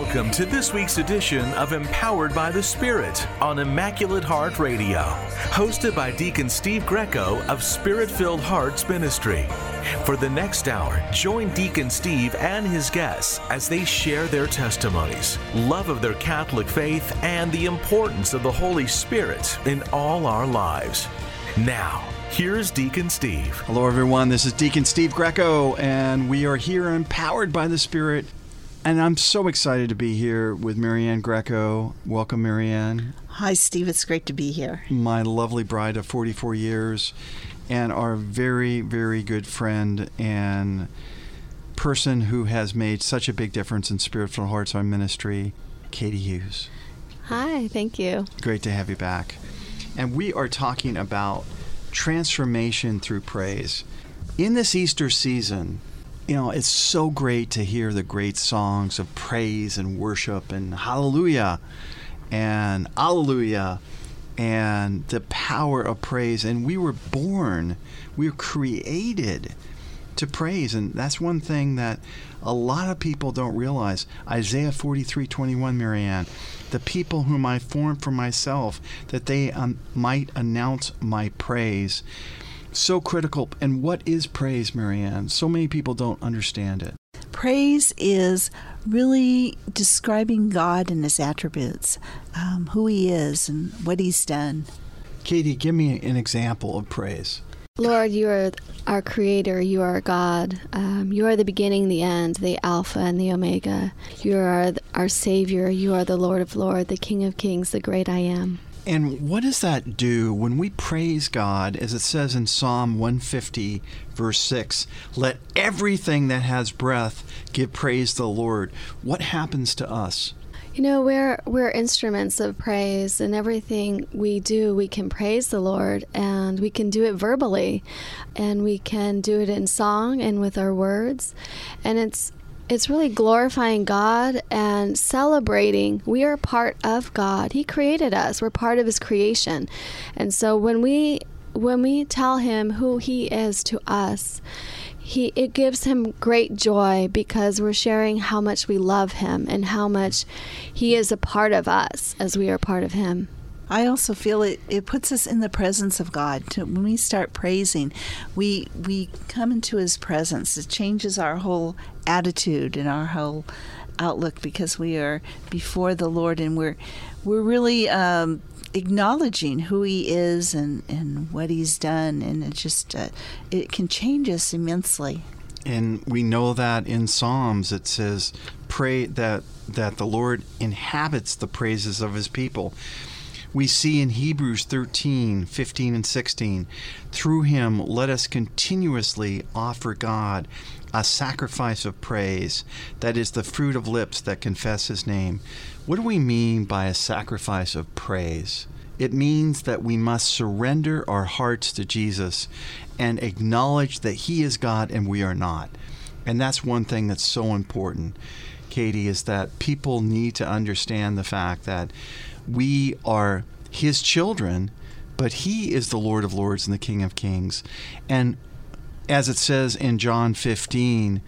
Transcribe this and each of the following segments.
Welcome to this week's edition of Empowered by the Spirit on Immaculate Heart Radio, hosted by Deacon Steve Greco of Spirit-Filled Hearts Ministry. For the next hour, join Deacon Steve and his guests as they share their testimonies, love of their Catholic faith, and the importance of the Holy Spirit in all our lives. Now, here's Deacon Steve. Hello, everyone. This is Deacon Steve Greco, and we are here empowered by the Spirit. And I'm so excited to be here with Marianne Greco. Welcome, Marianne. Hi, Steve. It's great to be here. My lovely bride of 44 years and our very, very good friend and person who has made such a big difference in Spirit-Filled Hearts, our ministry, Katie Hughes. Hi, thank you. Great to have you back. And we are talking about transformation through praise. In this Easter season, you know, it's so great to hear the great songs of praise and worship and hallelujah and alleluia and the power of praise. And we were born, we were created to praise. And that's one thing that a lot of people don't realize. Isaiah 43:21, Marianne, the people whom I formed for myself, that they might announce my praise. So critical. And what is praise, Marianne? So many people don't understand it. Praise is really describing God and His attributes, who He is and what He's done. Katie, give me an example of praise. Lord, you are our Creator. You are God. You are the beginning, the end, the Alpha and the Omega. You are our Savior. You are the Lord of Lords, the King of Kings, the great I am. And what does that do when we praise God, as it says in Psalm 150, verse 6, let everything that has breath give praise to the Lord? What happens to us? You know, we're instruments of praise, and everything we do, we can praise the Lord, and we can do it verbally, and we can do it in song and with our words, and it's really glorifying God and celebrating. We are part of God. He created us. We're part of His creation. And so when we tell Him who He is to us, it gives Him great joy because we're sharing how much we love Him and how much He is a part of us as we are part of Him. I also feel it puts us in the presence of God. When we start praising, we come into His presence. It changes our whole attitude and our whole outlook because we are before the Lord, and we're really acknowledging who He is and what He's done, and it just it can change us immensely. And we know that in Psalms it says, "Pray that the Lord inhabits the praises of His people." We see in Hebrews 13:15 and 16, through Him let us continuously offer God a sacrifice of praise, that is the fruit of lips that confess His name. What do we mean by a sacrifice of praise? It means that we must surrender our hearts to Jesus and acknowledge that He is God and we are not. And that's one thing that's so important, Katie, is that people need to understand the fact that we are His children, but He is the Lord of Lords and the King of Kings. And as it says in John 15,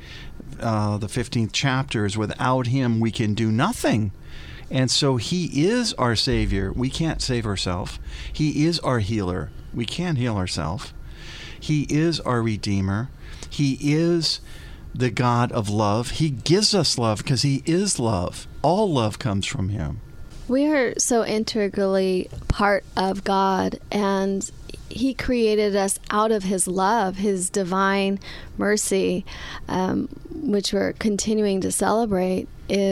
the 15th chapter, is without Him we can do nothing. And so He is our Savior. We can't save ourselves. He is our healer. We can't heal ourselves. He is our Redeemer. He is the God of love. He gives us love because He is love. All love comes from Him. We are so integrally part of God, and He created us out of His love, His divine mercy, which we're continuing to celebrate.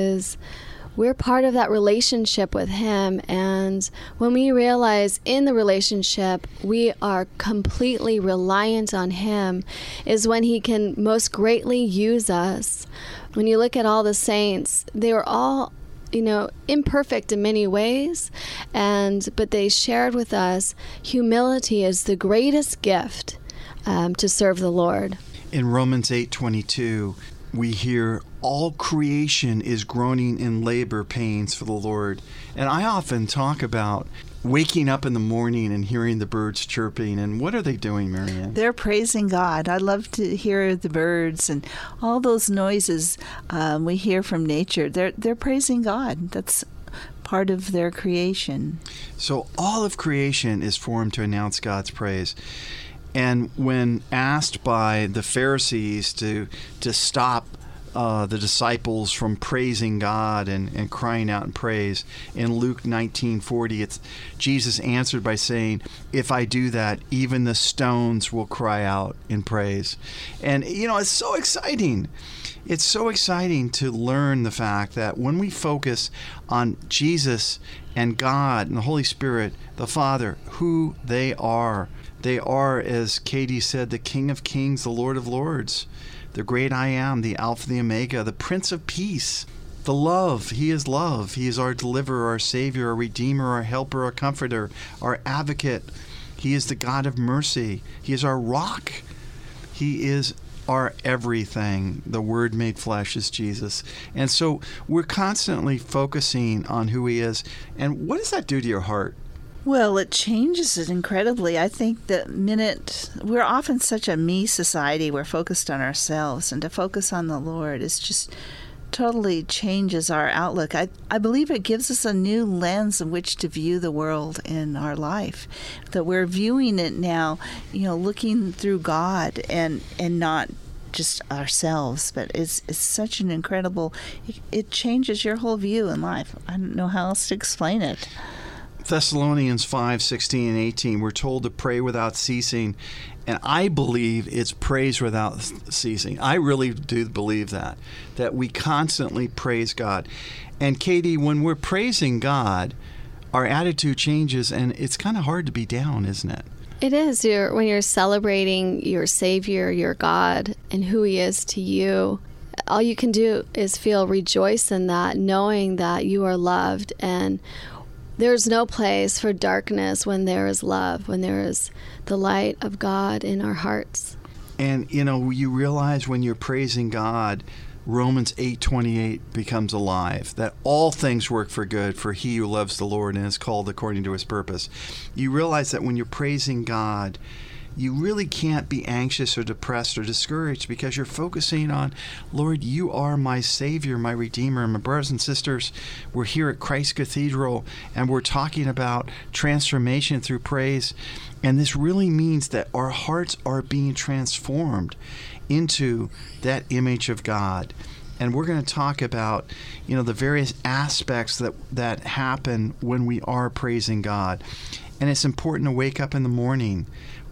We're part of that relationship with Him, and when we realize in the relationship we are completely reliant on Him is when He can most greatly use us. When you look at all the saints, they were all imperfect in many ways, but they shared with us humility is the greatest gift to serve the Lord. In Romans 8:22, we hear all creation is groaning in labor pains for the Lord. And I often talk about waking up in the morning and hearing the birds chirping. And what are they doing, Marianne? They're praising God. I love to hear the birds and all those noises we hear from nature. They're praising God. That's part of their creation. So all of creation is formed to announce God's praise. And when asked by the Pharisees to stop the disciples from praising God and crying out in praise, in Luke 19:40, Jesus answered by saying, "If I do that, even the stones will cry out in praise." And, it's so exciting. It's so exciting to learn the fact that when we focus on Jesus and God and the Holy Spirit, the Father, who they are, as Katie said, the King of Kings, the Lord of Lords, the great I Am, the Alpha, the Omega, the Prince of Peace, the love. He is love. He is our deliverer, our Savior, our Redeemer, our helper, our comforter, our advocate. He is the God of mercy. He is our rock. He is our everything. The Word made flesh is Jesus. And so we're constantly focusing on who He is. And what does that do to your heart? Well, it changes it incredibly. I think we're often such a me society, we're focused on ourselves, and to focus on the Lord is just totally changes our outlook. I believe it gives us a new lens in which to view the world in our life, that we're viewing it now, looking through God and not just ourselves. But it's such an incredible, it changes your whole view in life. I don't know how else to explain it. Thessalonians 5:16 and 18, we're told to pray without ceasing, and I believe it's praise without ceasing. I really do believe that we constantly praise God. And Katie, when we're praising God, our attitude changes, and it's kind of hard to be down, isn't it? It is. When you're celebrating your Savior, your God, and who He is to you, all you can do is rejoice in that, knowing that you are loved. And there's no place for darkness when there is love, when there is the light of God in our hearts. And, you realize when you're praising God, Romans 8:28 becomes alive, that all things work for good for he who loves the Lord and is called according to His purpose. You realize that when you're praising God, you really can't be anxious or depressed or discouraged because you're focusing on, Lord, you are my Savior, my Redeemer. And my brothers and sisters, we're here at Christ Cathedral, and we're talking about transformation through praise. And this really means that our hearts are being transformed into that image of God. And we're going to talk about, the various aspects that happen when we are praising God. And it's important to wake up in the morning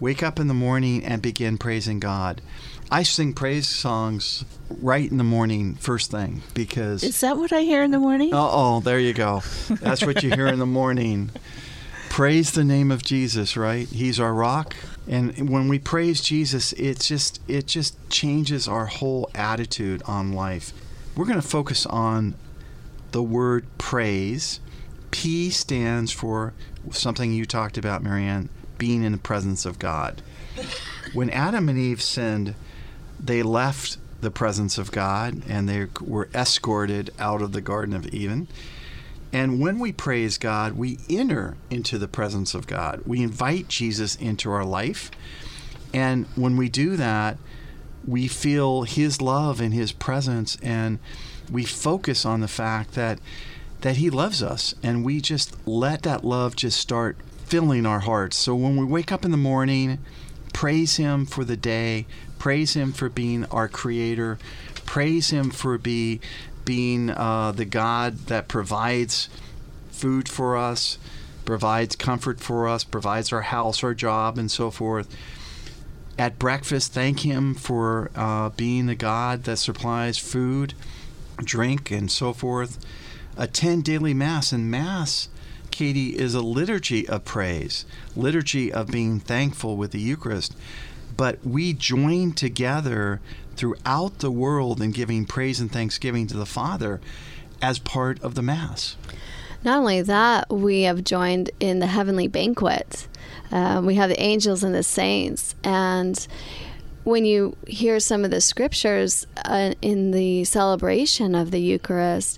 and begin praising God. I sing praise songs right in the morning, first thing, because... Is that what I hear in the morning? Oh, there you go. That's what you hear in the morning. Praise the name of Jesus, right? He's our rock. And when we praise Jesus, it just changes our whole attitude on life. We're going to focus on the word praise. P stands for something you talked about, Marianne, being in the presence of God. When Adam and Eve sinned, they left the presence of God and they were escorted out of the Garden of Eden. And when we praise God, we enter into the presence of God. We invite Jesus into our life. And when we do that, we feel His love and His presence, and we focus on the fact that He loves us, and we just let that love just start filling our hearts. So when we wake up in the morning, praise Him for the day, praise Him for being our Creator, praise Him for being the God that provides food for us, provides comfort for us, provides our house, our job, and so forth. At breakfast, thank Him for being the God that supplies food, drink, and so forth. Attend daily Mass. And Mass, Katie, is a liturgy of praise, liturgy of being thankful with the Eucharist. But we join together throughout the world in giving praise and thanksgiving to the Father as part of the Mass. Not only that, we have joined in the heavenly banquet. We have the angels and the saints. And when you hear some of the scriptures in the celebration of the Eucharist,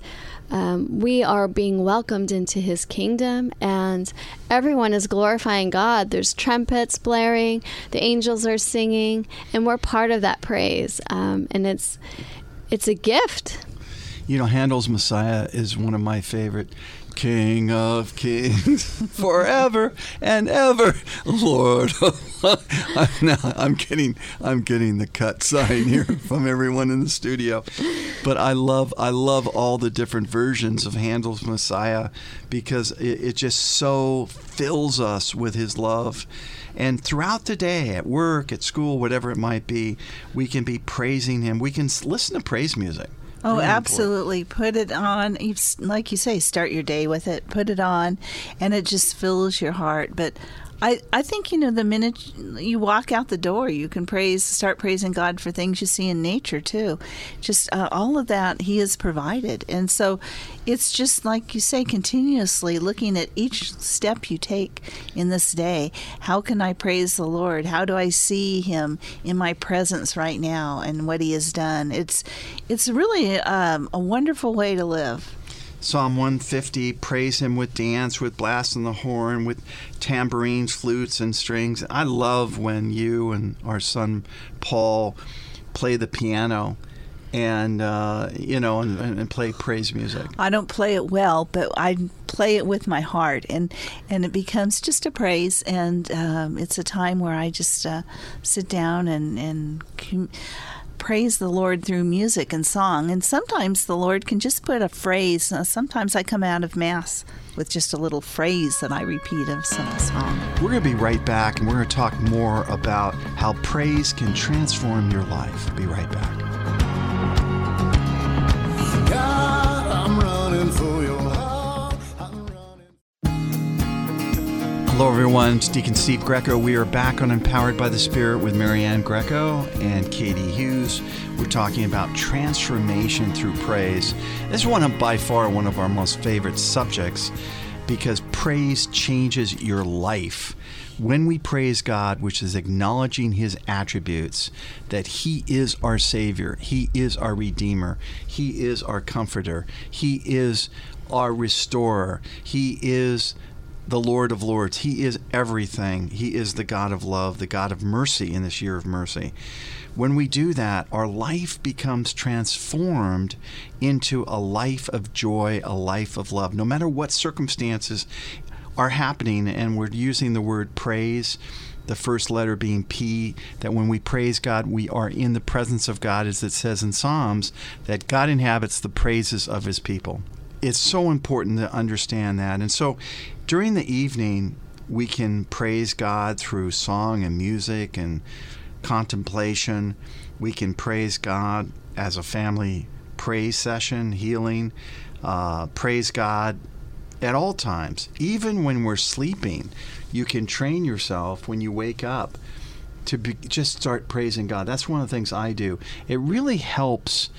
we are being welcomed into his kingdom, and everyone is glorifying God. There's trumpets blaring, the angels are singing, and we're part of that praise. And it's a gift. You know, Handel's Messiah is one of my favorite. King of kings, forever and ever, Lord. I'm getting the cut sign here from everyone in the studio, but I love all the different versions of Handel's Messiah because it just so fills us with his love. And throughout the day, at work, at school, whatever it might be, we can be praising him. We can listen to praise music. Oh, really absolutely. Put it on. Like you say, start your day with it. Put it on, and it just fills your heart. But I think, the minute you walk out the door, you can start praising God for things you see in nature, too. Just all of that he has provided. And so it's just, like you say, continuously looking at each step you take in this day. How can I praise the Lord? How do I see him in my presence right now and what he has done? It's really a wonderful way to live. Psalm 150, praise him with dance, with blast on the horn, with tambourines, flutes, and strings. I love when you and our son Paul play the piano and play praise music. I don't play it well, but I play it with my heart, and it becomes just a praise, and it's a time where I just sit down and praise the Lord through music and song. And sometimes the Lord can just put a phrase. Sometimes I come out of Mass with just a little phrase that I repeat of some song. We're going to be right back, and we're going to talk more about how praise can transform your life. Be right back. God, I'm running for your heart. Hello, everyone. It's Deacon Steve Greco. We are back on Empowered by the Spirit with Marianne Greco and Katie Hughes. We're talking about transformation through praise. This is by far one of our most favorite subjects because praise changes your life. When we praise God, which is acknowledging his attributes, that he is our Savior, he is our Redeemer, he is our Comforter, he is our Restorer, he is the Lord of Lords. He is everything. He is the God of love, the God of mercy in this year of mercy. When we do that, our life becomes transformed into a life of joy, a life of love. No matter what circumstances are happening, and we're using the word praise, the first letter being P, that when we praise God, we are in the presence of God, as it says in Psalms, that God inhabits the praises of his people. It's so important to understand that. And so during the evening, we can praise God through song and music and contemplation. We can praise God as a family praise session, healing, praise God at all times. Even when we're sleeping, you can train yourself when you wake up to just start praising God. That's one of the things I do. It really helps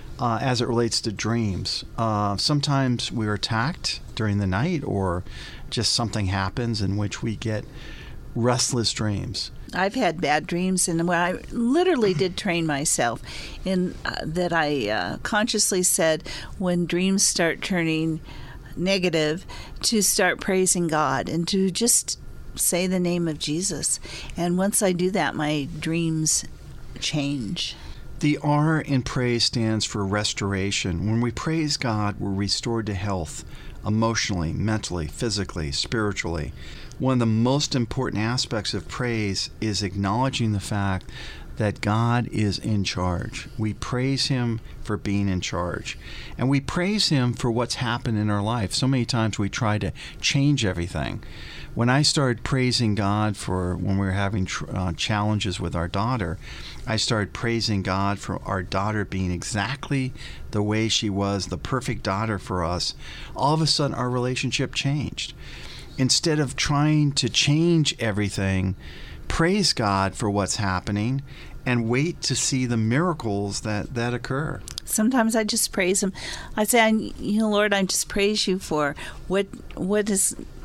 as it relates to dreams. Sometimes we're attacked during the night, or just something happens in which we get restless dreams. I've had bad dreams, and I literally did train myself in that I consciously said when dreams start turning negative to start praising God and to just say the name of Jesus. And once I do that, my dreams change. The R in praise stands for restoration. When we praise God, we're restored to health, emotionally, mentally, physically, spiritually. One of the most important aspects of praise is acknowledging the fact that God is in charge. We praise him for being in charge. And we praise him for what's happened in our life. So many times we try to change everything. When I started praising God for when we were having challenges with our daughter, I started praising God for our daughter being exactly the way she was, the perfect daughter for us. All of a sudden, our relationship changed. Instead of trying to change everything, praise God for what's happening and wait to see the miracles that occur. Sometimes I just praise him. I say, Lord, I just praise you for what is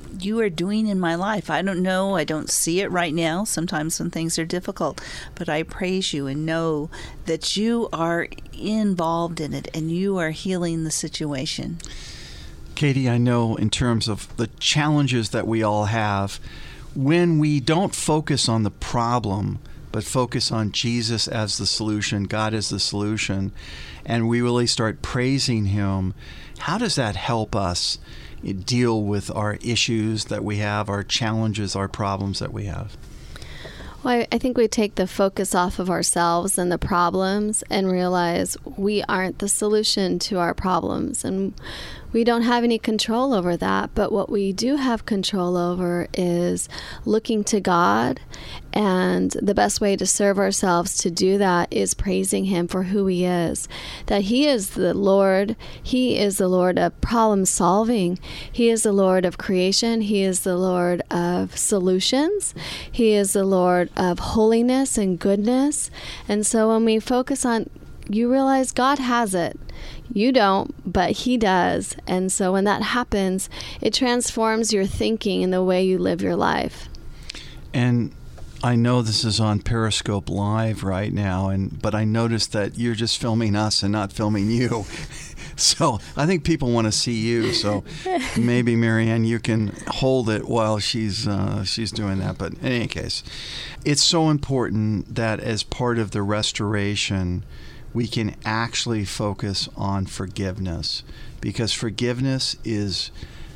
you are doing in my life. I don't know. I don't see it right now, sometimes when things are difficult, but I praise you and know that you are involved in it and you are healing the situation. Katie, I know in terms of the challenges that we all have, when we don't focus on the problem, but focus on Jesus as the solution, God as the solution, and we really start praising Him, how does that help us deal with our issues that we have, our challenges, our problems that we have? Well, I think we take the focus off of ourselves and the problems and realize we aren't the solution to our problems. And we don't have any control over that. But what we do have control over is looking to God. And the best way to serve ourselves to do that is praising Him for who He is. That He is the Lord. He is the Lord of problem solving. He is the Lord of creation. He is the Lord of solutions. He is the Lord of holiness and goodness. And so when we focus on, you realize God has it. You don't, but He does. And so when that happens, it transforms your thinking and the way you live your life. And I know this is on Periscope Live right now, but I noticed that you're just filming us and not filming you. So I think people want to see you. So maybe, Marianne, you can hold it while she's doing that. But in any case, it's so important that as part of the restoration, we can actually focus on forgiveness, because forgiveness is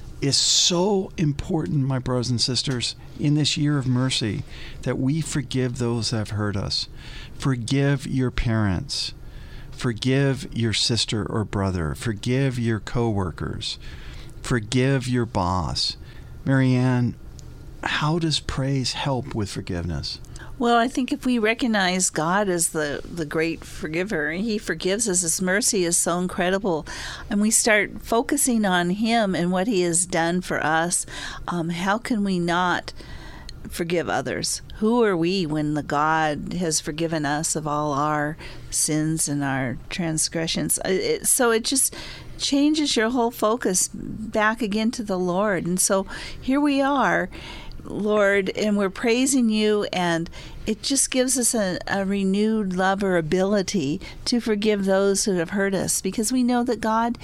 so important, my brothers and sisters, in this year of mercy, that we forgive those that have hurt us. Forgive your parents. Forgive your sister or brother. Forgive your coworkers. Forgive your boss. Marianne, how does praise help with forgiveness? Well, I think if we recognize God as the great forgiver, He forgives us, His mercy is so incredible, and we start focusing on Him and what He has done for us, how can we not forgive others? Who are we when the God has forgiven us of all our sins and our transgressions? So it just changes your whole focus back again to the Lord. And so here we are, Lord, and we're praising you, and it just gives us a renewed love or ability to forgive those who have hurt us, because we know that God,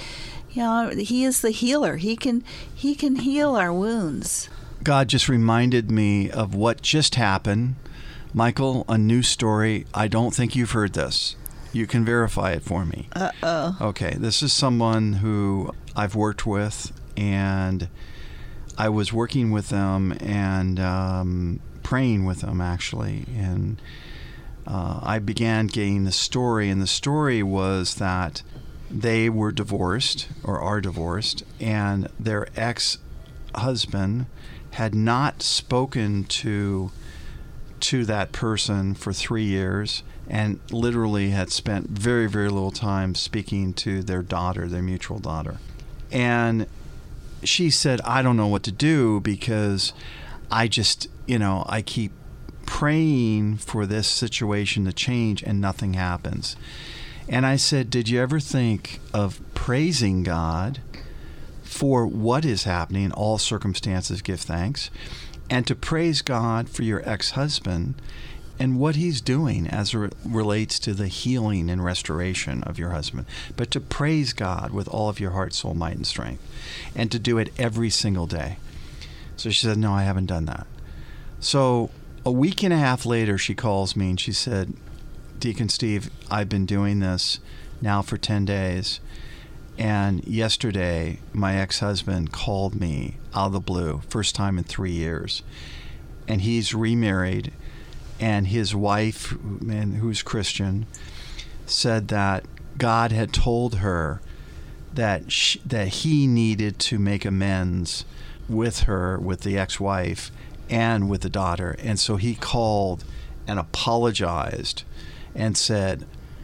He is the healer. He can heal our wounds. God just reminded me of what just happened. Michael, a new story. I don't think you've heard this. You can verify it for me. Uh-oh. Okay, this is someone who I've worked with, and I was working with them and praying with them, actually. And I began getting the story, and the story was that they were divorced, or are divorced, and their ex-husband had not spoken to that person for 3 years, and literally had spent very, very little time speaking to their daughter, their mutual daughter. And she said, I don't know what to do, because I just, I keep praying for this situation to change and nothing happens. And I said, did you ever think of praising God for what is happening? In all circumstances, give thanks. And to praise God for your ex-husband and what he's doing as it relates to the healing and restoration of your husband. But to praise God with all of your heart, soul, might, and strength. And to do it every single day. So she said, no, I haven't done that. So a week and a half later, she calls me and she said, Deacon Steve, I've been doing this now for 10 days. And yesterday, my ex-husband called me out of the blue, first time in 3 years. And he's remarried. And his wife, who's Christian, said that God had told her that he needed to make amends with her, with the ex-wife, and with the daughter. And so he called and apologized and said,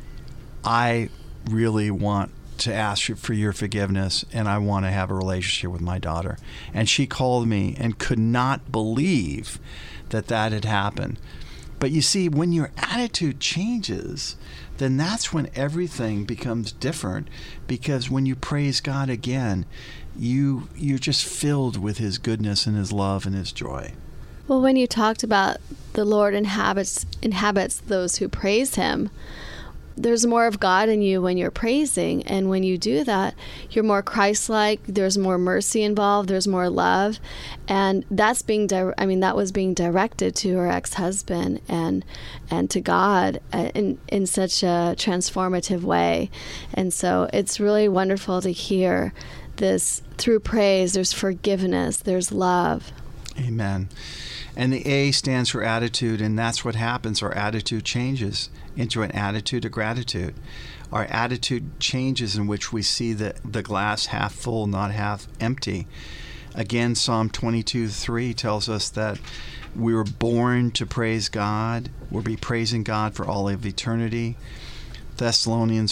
I really want to ask you for your forgiveness, and I want to have a relationship with my daughter. And she called me and could not believe that had happened. But you see, when your attitude changes, then that's when everything becomes different, because when you praise God again, you're just filled with his goodness and his love and his joy. Well, when you talked about the Lord inhabits those who praise him, there's more of God in you when you're praising. And when you do that, you're more Christ-like. There's more mercy involved. There's more love. And that's that was being directed to her ex-husband and to God in such a transformative way. And so it's really wonderful to hear this through praise. There's forgiveness. There's love. Amen. And the A stands for attitude, and that's what happens. Our attitude changes into an attitude of gratitude. Our attitude changes in which we see the glass half full, not half empty. Again, Psalm 22:3 tells us that we were born to praise God. We'll be praising God for all of eternity. Thessalonians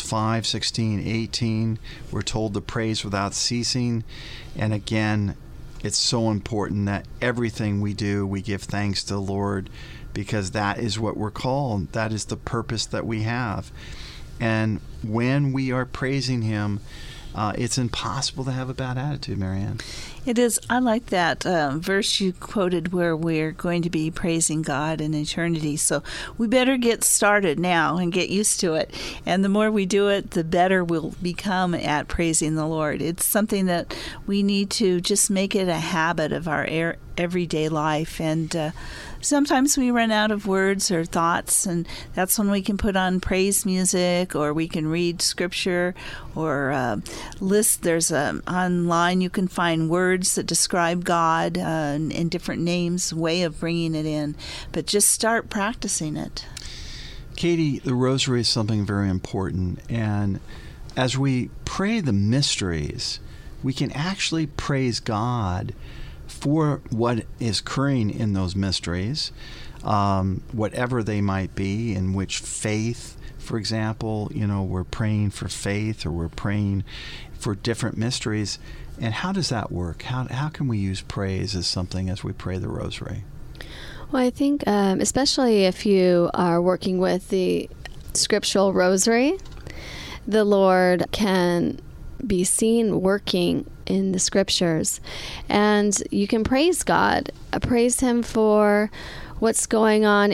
5:16-18, we're told to praise without ceasing. And again, it's so important that everything we do, we give thanks to the Lord, because that is what we're called. That is the purpose that we have. And when we are praising him, it's impossible to have a bad attitude, Marianne. It is. I like that verse you quoted where we're going to be praising God in eternity. So we better get started now and get used to it. And the more we do it, the better we'll become at praising the Lord. It's something that we need to just make it a habit of our everyday life. And sometimes we run out of words or thoughts, and that's when we can put on praise music, or we can read scripture, or there's online you can find words that describe God in different names, way of bringing it in. But just start practicing it. Katie, the rosary is something very important, and as we pray the mysteries, we can actually praise God for what is occurring in those mysteries, whatever they might be, in which faith, for example, we're praying for faith, or we're praying for different mysteries. And how does that work? How can we use praise as something as we pray the rosary? Well, I think especially if you are working with the scriptural rosary, the Lord can be seen working in the scriptures, and you can praise God, praise him for what's going on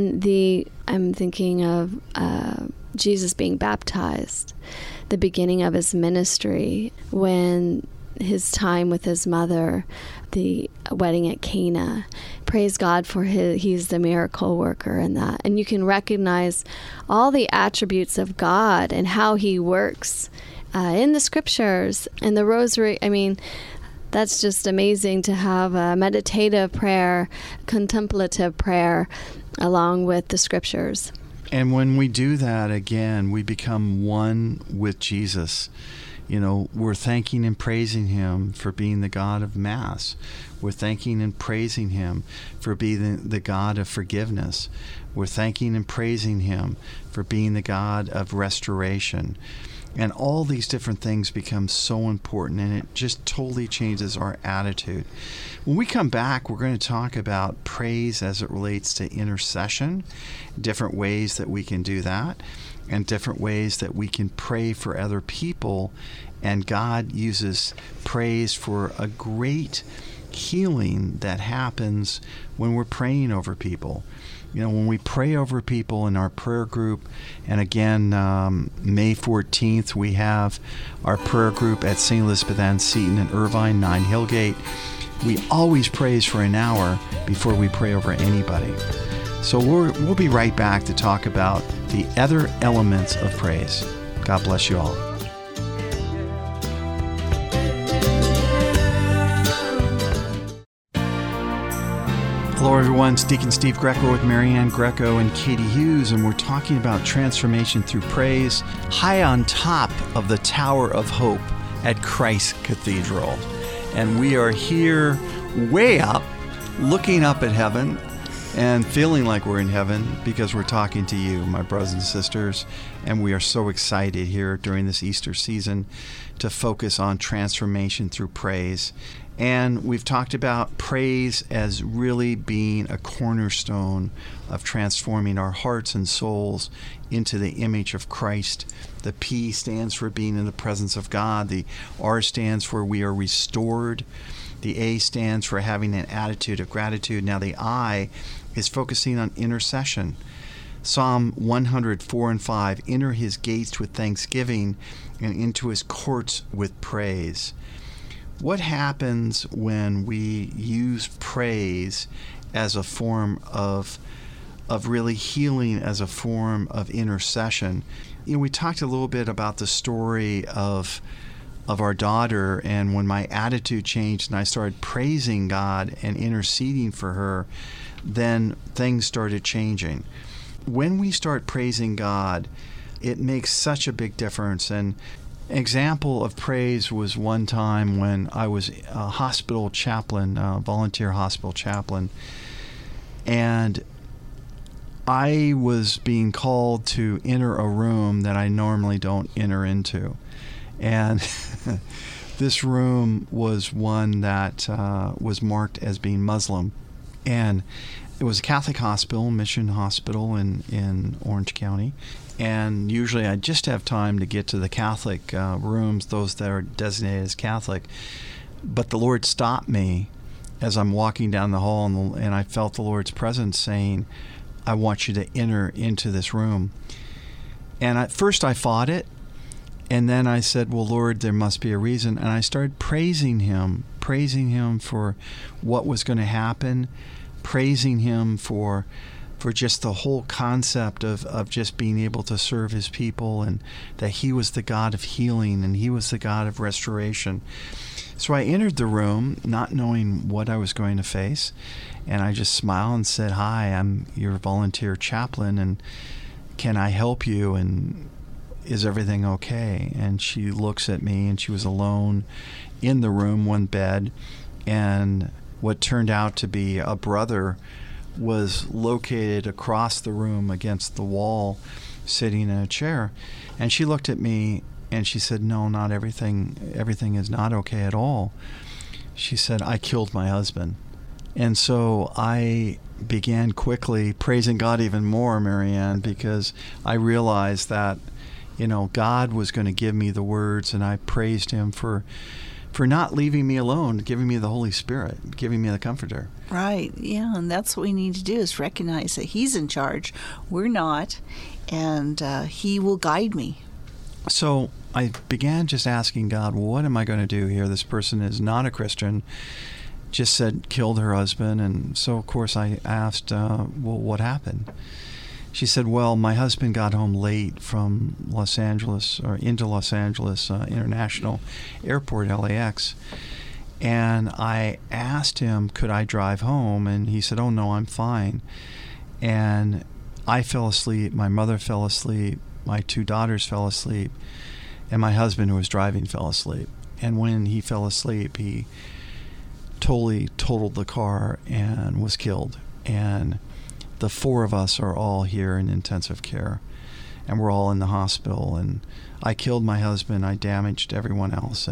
I'm thinking of Jesus being baptized, the beginning of his ministry, when his time with his mother, the wedding at Cana. Praise God for he's the miracle worker in that. And you can recognize all the attributes of God and how he works in the scriptures and the rosary. That's just amazing to have a meditative prayer, contemplative prayer, along with the scriptures. And when we do that, again, we become one with Jesus. We're thanking and praising him for being the God of Mass. We're thanking and praising him for being the God of forgiveness. We're thanking and praising him for being the God of restoration. And all these different things become so important, and it just totally changes our attitude. When we come back, we're going to talk about praise as it relates to intercession, different ways that we can do that, and different ways that we can pray for other people. And God uses praise for a great healing that happens when we're praying over people. When we pray over people in our prayer group, and again, May 14th, we have our prayer group at St. Elizabeth Ann Seton in Irvine, 9 Hillgate. We always praise for an hour before we pray over anybody. So we'll be right back to talk about the other elements of praise. God bless you all. Hello everyone, it's Deacon Steve Greco with Marianne Greco and Katie Hughes, and we're talking about transformation through praise high on top of the Tower of Hope at Christ Cathedral. And we are here way up, looking up at heaven and feeling like we're in heaven because we're talking to you, my brothers and sisters, and we are so excited here during this Easter season to focus on transformation through praise. And we've talked about praise as really being a cornerstone of transforming our hearts and souls into the image of Christ. The P stands for being in the presence of God. The R stands for we are restored. The A stands for having an attitude of gratitude. Now the I is focusing on intercession. Psalm 104:5, enter his gates with thanksgiving and into his courts with praise. What happens when we use praise as a form of really healing, as a form of intercession? You know, we talked a little bit about the story of our daughter, and when my attitude changed and I started praising God and interceding for her, then things started changing. When we start praising God, it makes such a big difference. And an example of praise was one time when I was a hospital chaplain, volunteer hospital chaplain, and I was being called to enter a room that I normally don't enter into. And this room was one that was marked as being Muslim. And it was a Catholic hospital, Mission Hospital in Orange County. And usually I just have time to get to the Catholic rooms, those that are designated as Catholic. But the Lord stopped me as I'm walking down the hall, and I felt the Lord's presence saying, I want you to enter into this room. And at first I fought it. And then I said, well, Lord, there must be a reason. And I started praising him for what was going to happen, praising him for just the whole concept of just being able to serve his people, and that he was the God of healing and he was the God of restoration. So I entered the room not knowing what I was going to face, and I just smiled and said, hi, I'm your volunteer chaplain, and can I help you, and is everything okay? And she looks at me, and she was alone in the room, one bed, and what turned out to be a brother was located across the room against the wall, sitting in a chair. And she looked at me and she said, no, not everything is not okay at all. She said, I killed my husband. And so I began quickly praising God even more, Marianne, because I realized that, you know, God was going to give me the words, and I praised him for not leaving me alone, giving me the Holy Spirit, giving me the Comforter. Right, yeah, and that's what we need to do, is recognize that he's in charge. We're not, and he will guide me. So I began just asking God, well, what am I going to do here? This person is not a Christian, just said killed her husband. And so, of course, I asked, well, what happened? She said, well, my husband got home late from Los Angeles, or into Los Angeles International Airport, LAX. And I asked him, could I drive home? And he said, oh, no, I'm fine. And I fell asleep. My mother fell asleep. My two daughters fell asleep. And my husband, who was driving, fell asleep. And when he fell asleep, he totally totaled the car and was killed. And the four of us are all here in intensive care, and we're all in the hospital. And I killed my husband. I damaged everyone else.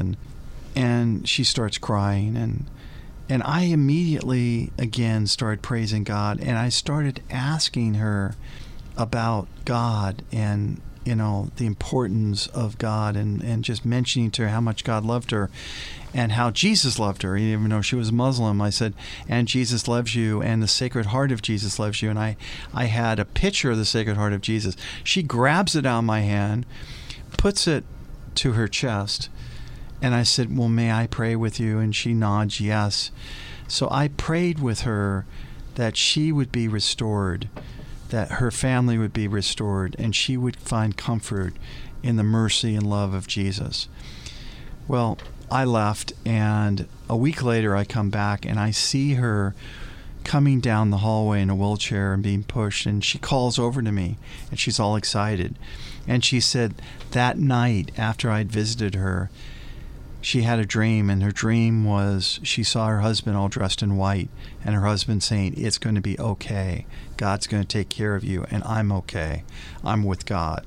And she starts crying, and I immediately again started praising God, and I started asking her about God and, you know, the importance of God, and just mentioning to her how much God loved her and how Jesus loved her. Even though she was Muslim, I said, and Jesus loves you, and the Sacred Heart of Jesus loves you. And I had a picture of the Sacred Heart of Jesus. She grabs it out of my hand, puts it to her chest, and I said, well, may I pray with you? And she nods yes. So I prayed with her that she would be restored, that her family would be restored, and she would find comfort in the mercy and love of Jesus. Well, I left, and a week later I come back, and I see her coming down the hallway in a wheelchair and being pushed, and she calls over to me, and she's all excited. And she said that night after I'd visited her, she had a dream, and her dream was she saw her husband all dressed in white, and her husband saying, it's going to be okay. God's going to take care of you, and I'm okay. I'm with God.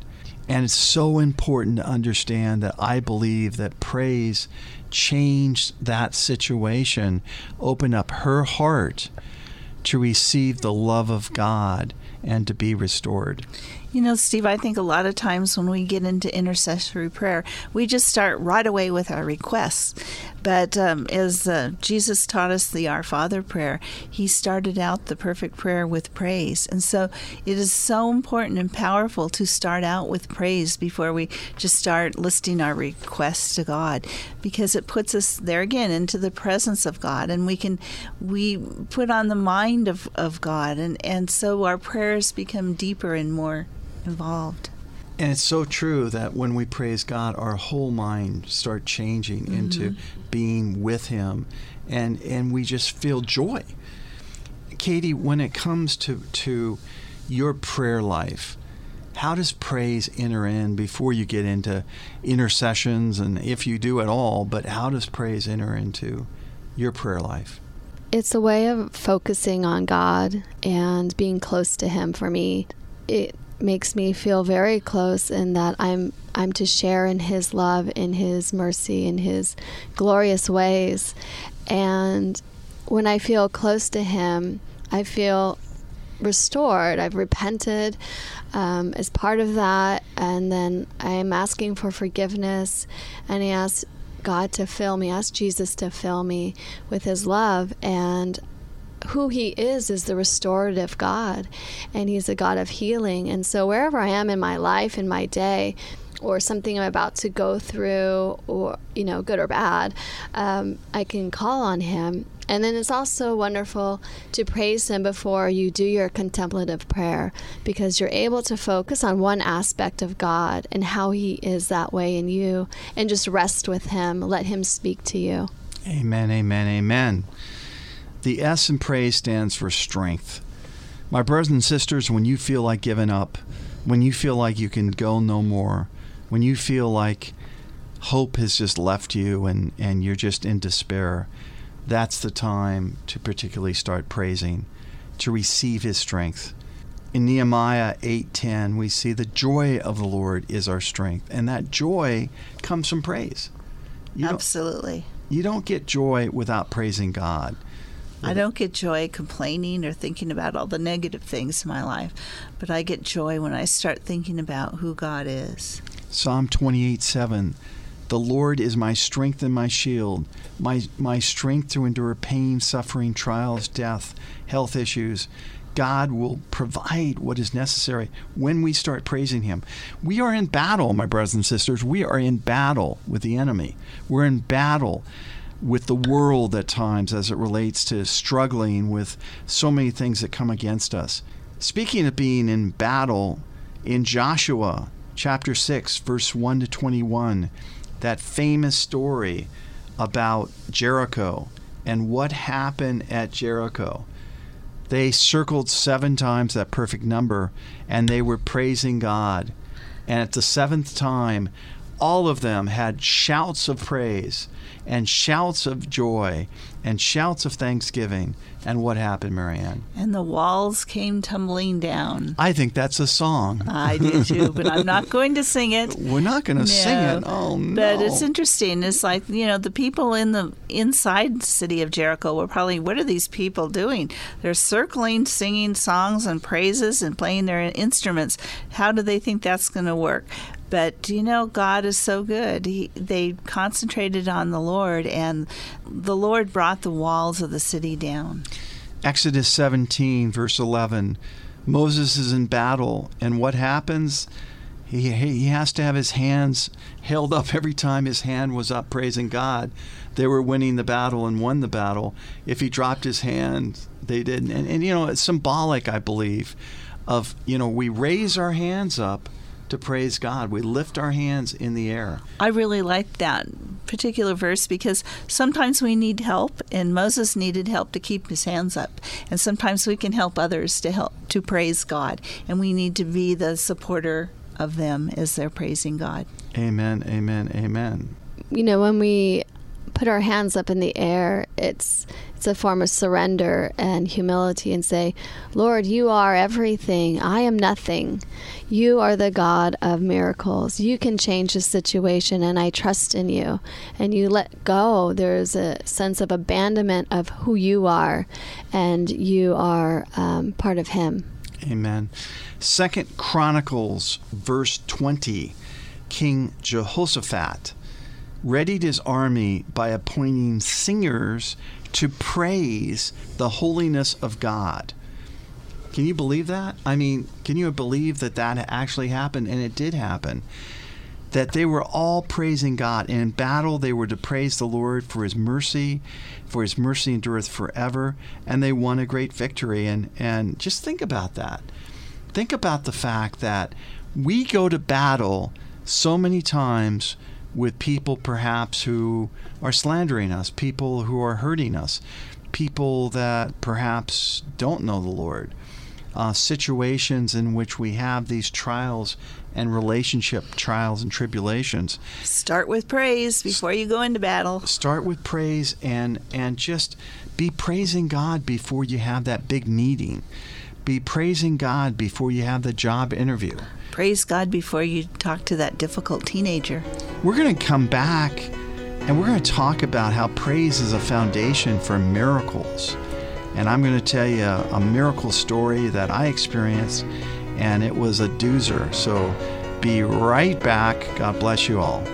And it's so important to understand that I believe that praise changed that situation, opened up her heart to receive the love of God and to be restored. You know, Steve, I think a lot of times when we get into intercessory prayer, we just start right away with our requests. But as Jesus taught us the Our Father prayer, he started out the perfect prayer with praise. And so it is so important and powerful to start out with praise before we just start listing our requests to God, because it puts us there again into the presence of God, and we put on the mind of God, and so our prayers become deeper and more involved. And it's so true that when we praise God, our whole mind starts changing into being with him, and we just feel joy. Katie, when it comes to your prayer life, how does praise enter in before you get into intercessions, and if you do at all, but how does praise enter into your prayer life? It's a way of focusing on God and being close to him for me. It makes me feel very close in that I'm to share in his love, in his mercy, in his glorious ways. And when I feel close to him, I feel restored. I've repented as part of that, and then I'm asking for forgiveness, and I ask God to fill me, ask Jesus to fill me with his love. And who he is the restorative God, and he's a God of healing. And so wherever I am in my life, in my day, or something I'm about to go through, or, you know, good or bad, I can call on him. And then it's also wonderful to praise him before you do your contemplative prayer, because you're able to focus on one aspect of God and how he is that way in you, and just rest with him, let him speak to you. Amen, amen, amen. The S in praise stands for strength. My brothers and sisters, when you feel like giving up, when you feel like you can go no more, when you feel like hope has just left you and you're just in despair, that's the time to particularly start praising, to receive his strength. In Nehemiah 8:10, we see the joy of the Lord is our strength, and that joy comes from praise. Absolutely. You don't get joy without praising God. I don't get joy complaining or thinking about all the negative things in my life, but I get joy when I start thinking about who God is. Psalm 28:7, the Lord is my strength and my shield, my strength to endure pain, suffering, trials, death, health issues. God will provide what is necessary when we start praising him. We are in battle, my brothers and sisters. We are in battle with the enemy. We're in battle with the world at times as it relates to struggling with so many things that come against us. Speaking of being in battle, in Joshua chapter 6, verse 1 to 21, that famous story about Jericho and what happened at Jericho. They circled 7 times that perfect number, and they were praising God. And at the 7th time, all of them had shouts of praise and shouts of joy and shouts of thanksgiving. And what happened, Marianne? And the walls came tumbling down. I think that's a song. I do too, but I'm not going to sing it. We're not going to sing it. Oh, no. But it's interesting. It's like, you know, the people inside the city of Jericho were probably, what are these people doing? They're circling, singing songs and praises and playing their instruments. How do they think that's going to work? But, you know, God is so good. They concentrated on the Lord, and the Lord brought the walls of the city down. Exodus 17, verse 11. Moses is in battle, and what happens? He has to have his hands held up every time his hand was up praising God. They were winning the battle and won the battle. If he dropped his hand, they didn't. And you know, it's symbolic, I believe, of, you know, we raise our hands up to praise God. We lift our hands in the air. I really like that particular verse because sometimes we need help, and Moses needed help to keep his hands up. And sometimes we can help others to praise God, and we need to be the supporter of them as they're praising God. Amen, amen, amen. You know, when we put our hands up in the air, it's a form of surrender and humility, and say, Lord, you are everything. I am nothing. You are the God of miracles. You can change the situation, and I trust in you. And you let go. There's a sense of abandonment of who you are, and you are part of him. Amen. 2 Chronicles, verse 20, King Jehoshaphat readied his army by appointing singers to praise the holiness of God. Can you believe that? I mean, can you believe that that actually happened? And it did happen. That they were all praising God. And in battle, they were to praise the Lord for his mercy endureth forever. And they won a great victory. And just think about that. Think about the fact that we go to battle so many times with people perhaps who are slandering us, people who are hurting us, people that perhaps don't know the Lord, situations in which we have these trials and relationship trials and tribulations. Start with praise before you go into battle. Start with praise and just be praising God before you have that big meeting. Be praising God before you have the job interview. Praise God before you talk to that difficult teenager. We're going to come back and we're going to talk about how praise is a foundation for miracles. And I'm going to tell you a miracle story that I experienced, and it was a doozer. So be right back. God bless you all.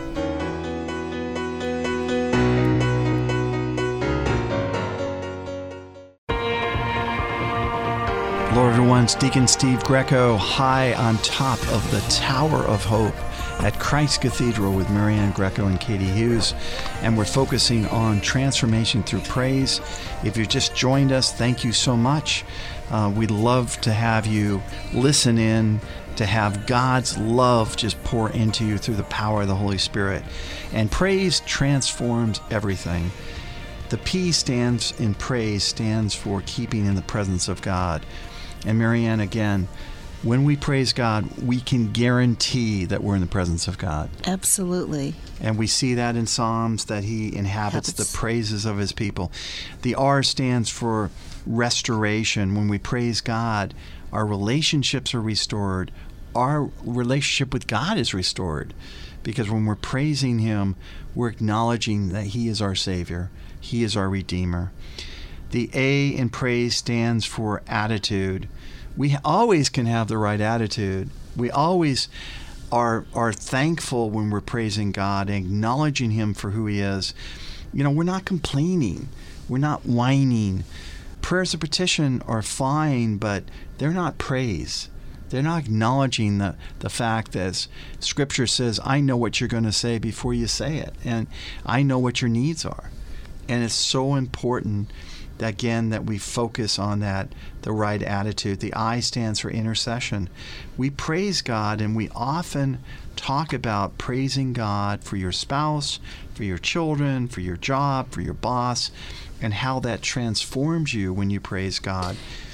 Hello, everyone. It's Deacon Steve Greco, high on top of the Tower of Hope at Christ Cathedral with Marianne Greco and Katie Hughes, and we're focusing on transformation through praise. If you just joined us, thank you so much. We'd love to have you listen in, to have God's love just pour into you through the power of the Holy Spirit. And praise transforms everything. The P stands in praise, stands for keeping in the presence of God. And Marianne, again, when we praise God, we can guarantee that we're in the presence of God. Absolutely. And we see that in Psalms, that he inhabits the praises of his people. The R stands for restoration. When we praise God, our relationships are restored. Our relationship with God is restored. Because when we're praising him, we're acknowledging that he is our Savior. He is our Redeemer. The A in praise stands for attitude. We always can have the right attitude. We always are thankful when we're praising God and acknowledging him for who he is. You know, we're not complaining. We're not whining. Prayers of petition are fine, but they're not praise. They're not acknowledging the fact that Scripture says, I know what you're going to say before you say it, and I know what your needs are. And it's so important, again, that we focus on that, the right attitude. The I stands for intercession. We praise God, and we often talk about praising God for your spouse, for your children, for your job, for your boss, and how that transforms you when you praise God.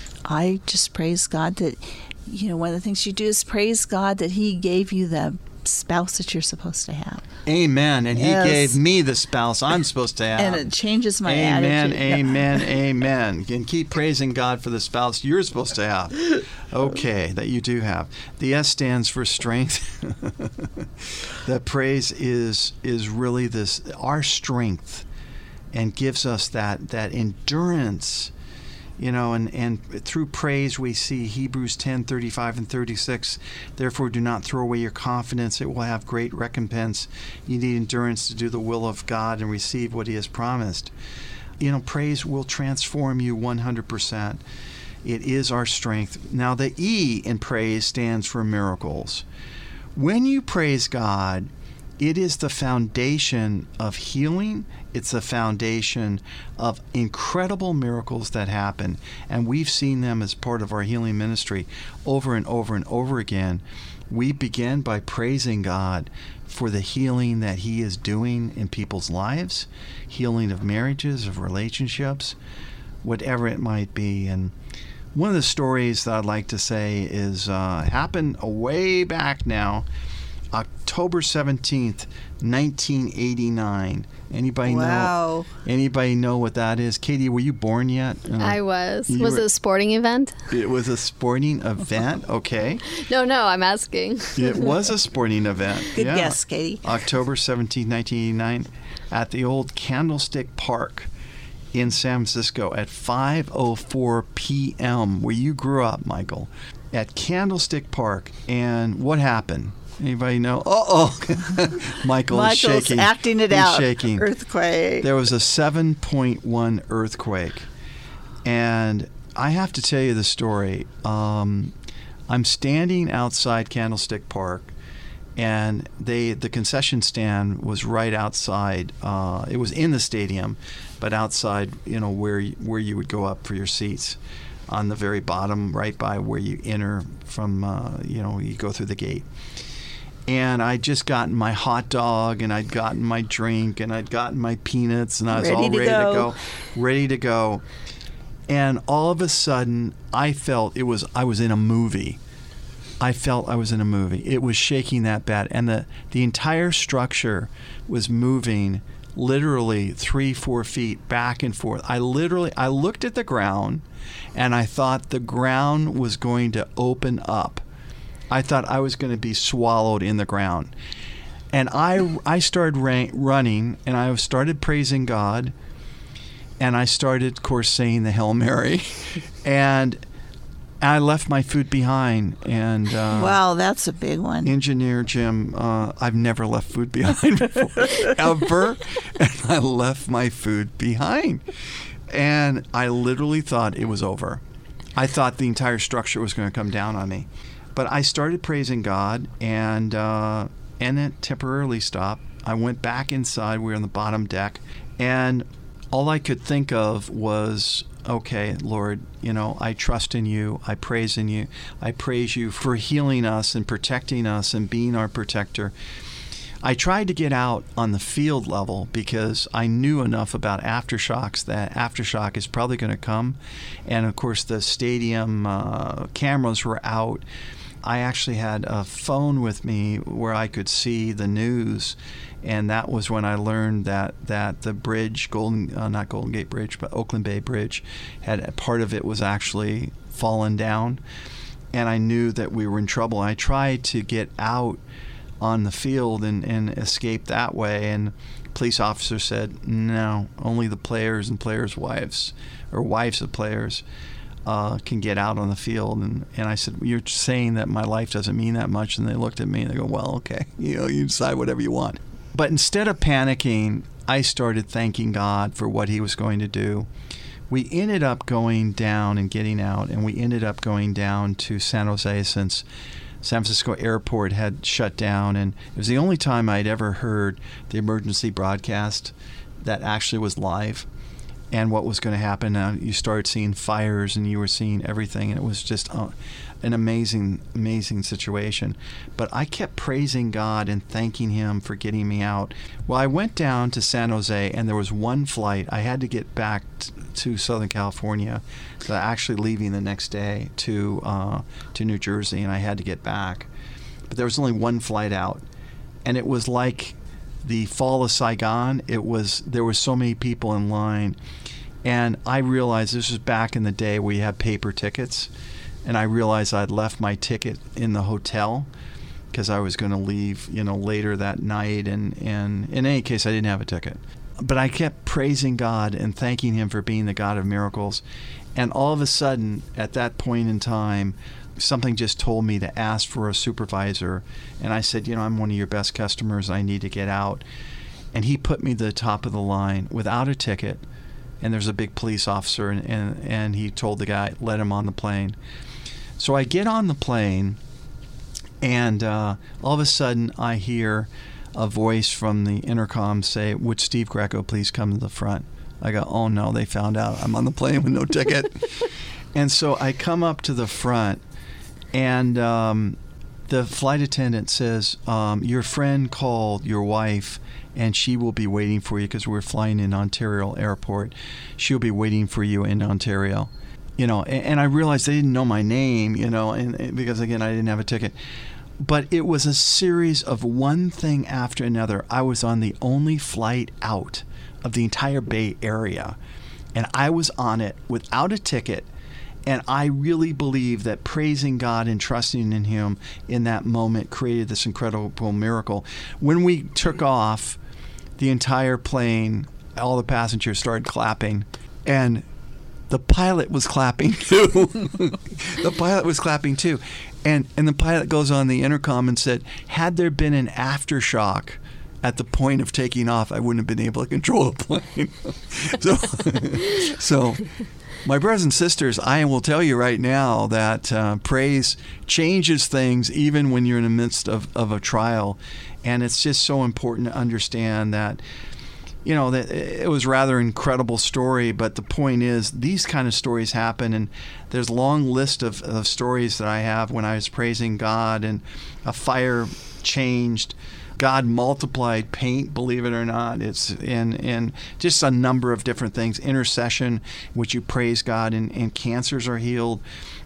I just praise God that, one of the things you do is praise God that he gave you the spouse that you're supposed to have. Amen. And he gave me the spouse I'm supposed to have. And it changes my attitude. Amen. Amen. And keep praising God for the spouse you're supposed to have. Okay, that you do have. The S stands for strength. That praise is really our strength, and gives us that endurance. And through praise we see Hebrews 10:35 and 36. Therefore, do not throw away your confidence. It will have great recompense. You need endurance to do the will of God and receive what he has promised. Praise will transform you 100%. It is our strength. Now, the E in praise stands for miracles. When you praise God, it is the foundation of healing. It's the foundation of incredible miracles that happen. And we've seen them as part of our healing ministry over and over and over again. We begin by praising God for the healing that he is doing in people's lives, healing of marriages, of relationships, whatever it might be. And one of the stories that I'd like to say is happened way back now. October 17th, 1989. Anybody Wow. Anybody know what that is? Katie, were you born yet? I was. You Was were- it a sporting event? It was a sporting event. Okay. No, I'm asking. It was a sporting event. Good yeah. guess, Katie. October 17th, 1989, at the old Candlestick Park in San Francisco at 5:04 p.m., where you grew up, Michael, at Candlestick Park. And what happened? Anybody know? Michael is Michael's shaking. acting it He's out. shaking. Earthquake. There was a 7.1 earthquake. And I have to tell you the story. I'm standing outside Candlestick Park, and the concession stand was right outside. It was in the stadium, but outside, where you would go up for your seats, on the very bottom, right by where you enter from. You go through the gate. And I'd just gotten my hot dog, and I'd gotten my drink, and I'd gotten my peanuts, and I was all ready to go. And all of a sudden, I felt I was in a movie. I felt I was in a movie. It was shaking that bad, and the entire structure was moving literally 3-4 feet back and forth. I looked at the ground, and I thought the ground was going to open up. I thought I was going to be swallowed in the ground. And I started running, and I started praising God, and I started, of course, saying the Hail Mary, and I left my food behind. And wow, that's a big one. Engineer Jim, I've never left food behind before, ever, and I left my food behind. And I literally thought it was over. I thought the entire structure was going to come down on me. But I started praising God, and it temporarily stopped. I went back inside. We were on the bottom deck, and all I could think of was, okay, Lord, I trust in you. I praise in you. I praise you for healing us and protecting us and being our protector. I tried to get out on the field level because I knew enough about aftershocks that aftershock is probably going to come. And, of course, the stadium cameras were out. I actually had a phone with me where I could see the news, and that was when I learned that the bridge, not Golden Gate Bridge, but Oakland Bay Bridge, had part of it was actually fallen down, and I knew that we were in trouble. I tried to get out on the field and escape that way, and police officer said, no, only the players and players' wives, or wives of players, can get out on the field. And I said, you're saying that my life doesn't mean that much? And they looked at me and they go, well, okay, you decide whatever you want. But instead of panicking, I started thanking God for what he was going to do. We ended up going down and getting out, and we ended up going down to San Jose since San Francisco Airport had shut down, and it was the only time I'd ever heard the emergency broadcast that actually was live. And what was going to happen. You started seeing fires, and you were seeing everything, and it was just an amazing, amazing situation. But I kept praising God and thanking him for getting me out. Well, I went down to San Jose, and there was one flight. I had to get back to Southern California, so actually leaving the next day to New Jersey, and I had to get back. But there was only one flight out, and it was like the fall of Saigon. There were so many people in line, and I realized this was back in the day where you had paper tickets, and I realized I'd left my ticket in the hotel because I was going to leave, later that night, and in any case, I didn't have a ticket. But I kept praising God and thanking him for being the God of miracles, and all of a sudden, at that point in time, something just told me to ask for a supervisor, and I said, I'm one of your best customers. I need to get out. And he put me to the top of the line without a ticket, and there's a big police officer, and he told the guy, let him on the plane. So I get on the plane, and all of a sudden I hear a voice from the intercom say, would Steve Greco please come to the front? I go, oh no, they found out I'm on the plane with no ticket. And so I come up to the front, and the flight attendant says, your friend called your wife, and she will be waiting for you because we're flying in Ontario Airport. She'll be waiting for you in Ontario. And I realized they didn't know my name, and because, again, I didn't have a ticket. But it was a series of one thing after another. I was on the only flight out of the entire Bay Area, and I was on it without a ticket. And I really believe that praising God and trusting in Him in that moment created this incredible miracle. When we took off, the entire plane, all the passengers started clapping, and the pilot was clapping too. The pilot was clapping too. And the pilot goes on the intercom and said, had there been an aftershock at the point of taking off, I wouldn't have been able to control the plane. So my brothers and sisters, I will tell you right now that praise changes things even when you're in the midst of a trial. And it's just so important to understand that, that it was a rather incredible story, but the point is these kind of stories happen, and there's a long list of stories that I have when I was praising God, and a fire changed. God multiplied paint, believe it or not. It's in just a number of different things. Intercession, which you praise God, and cancers are healed.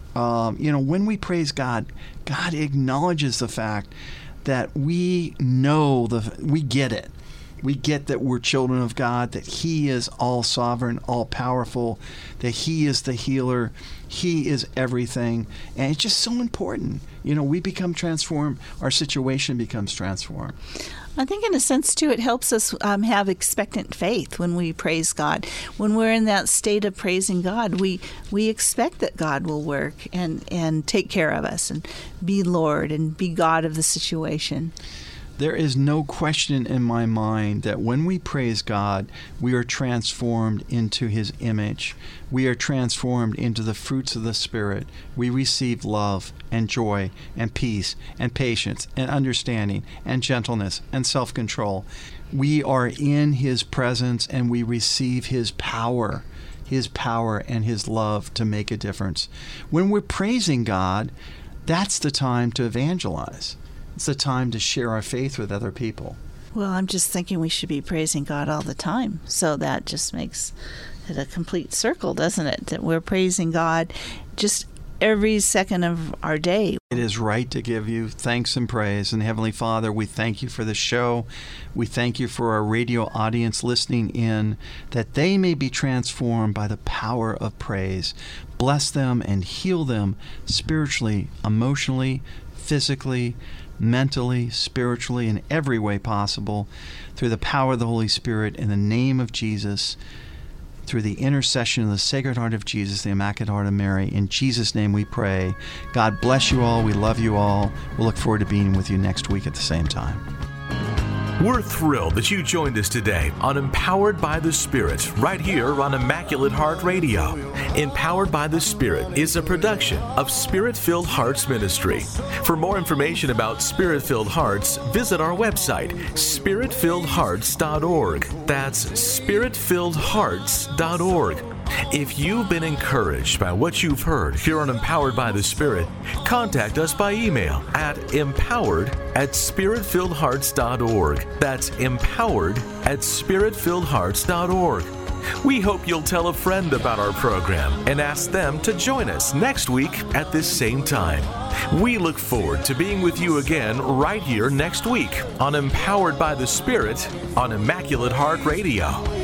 When we praise God, God acknowledges the fact that we know we get it. We get that we're children of God, that He is all sovereign, all powerful, that He is the healer, He is everything. And it's just so important. We become transformed, our situation becomes transformed. I think in a sense, too, it helps us have expectant faith when we praise God. When we're in that state of praising God, we expect that God will work and take care of us and be Lord and be God of the situation. There is no question in my mind that when we praise God, we are transformed into His image. We are transformed into the fruits of the Spirit. We receive love and joy and peace and patience and understanding and gentleness and self-control. We are in His presence and we receive His power and His love to make a difference. When we're praising God, that's the time to evangelize. It's the time to share our faith with other people. Well, I'm just thinking we should be praising God all the time. So that just makes it a complete circle, doesn't it? That we're praising God just every second of our day. It is right to give you thanks and praise. And Heavenly Father, we thank you for the show. We thank you for our radio audience listening in, that they may be transformed by the power of praise. Bless them and heal them spiritually, emotionally, physically, mentally, spiritually, in every way possible, through the power of the Holy Spirit, in the name of Jesus, through the intercession of the Sacred Heart of Jesus, the Immaculate Heart of Mary. In Jesus' name we pray. God bless you all. We love you all. We'll look forward to being with you next week at the same time. We're thrilled that you joined us today on Empowered by the Spirit, right here on Immaculate Heart Radio. Empowered by the Spirit is a production of Spirit-Filled Hearts Ministry. For more information about Spirit-Filled Hearts, visit our website, spiritfilledhearts.org. That's spiritfilledhearts.org. If you've been encouraged by what you've heard here on Empowered by the Spirit, contact us by email at empowered@spiritfilledhearts.org. That's empowered@spiritfilledhearts.org. We hope you'll tell a friend about our program and ask them to join us next week at this same time. We look forward to being with you again right here next week on Empowered by the Spirit on Immaculate Heart Radio.